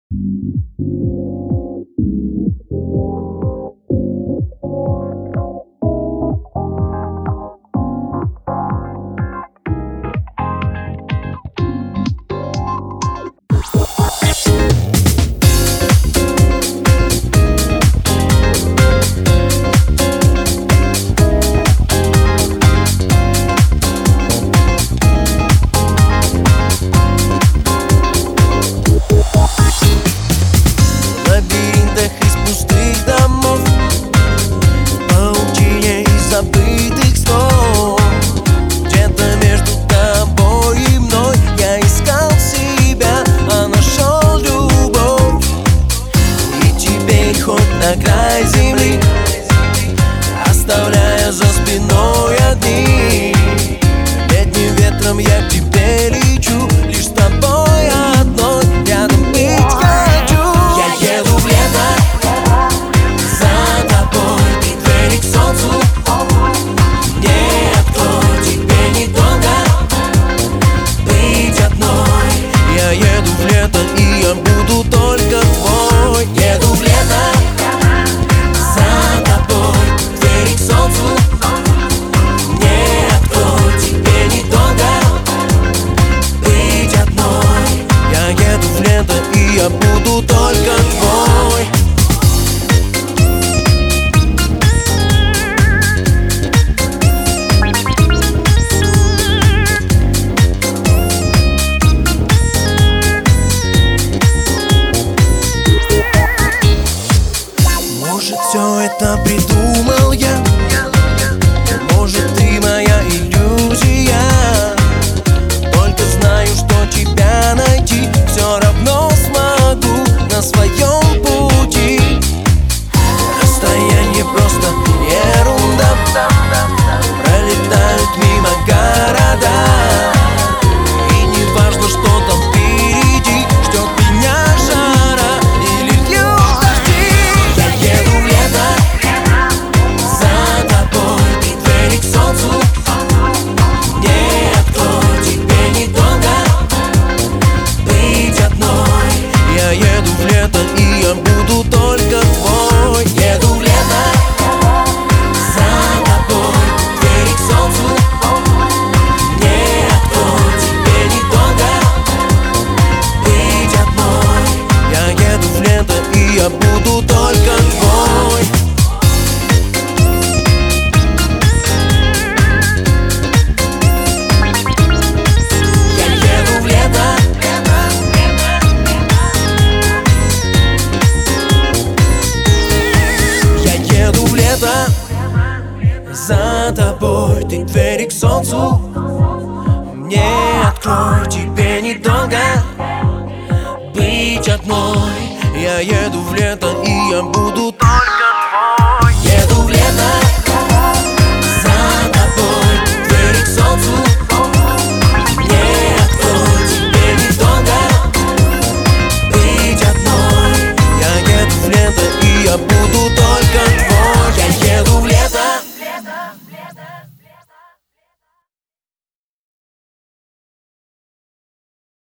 На край земли, оставляя за спиной одни. Летним ветром я к тебе лечу, лишь с тобой одной рядом быть хочу. Я еду в лето, за тобой, ты двери к солнцу не открой, тебе недолго быть одной. Я еду в лето, и я буду только твой. Еду в лето, я буду только твой. Может, все это придумал я, может, ты моя иллюзия. Только знаю, что тебя найти все равно смогу на своем пути. Расстояние просто ерунда, пролетают мимо города, и не важно, что там впереди, ждет меня жара или льют дожди. Я еду в лето, за тобой, ты двери к солнцу не открой, тебе недолго быть одной. Я еду в лето, и я буду только твой. Еду в лето, за тобой, двери к солнцу не открой, тебе недолго быть одной. Я еду в лето, и я буду только твой. Я еду в лето, за тобой, ты двери к солнцу не открой, тебе недолго быть одной. Я еду в лето, и я буду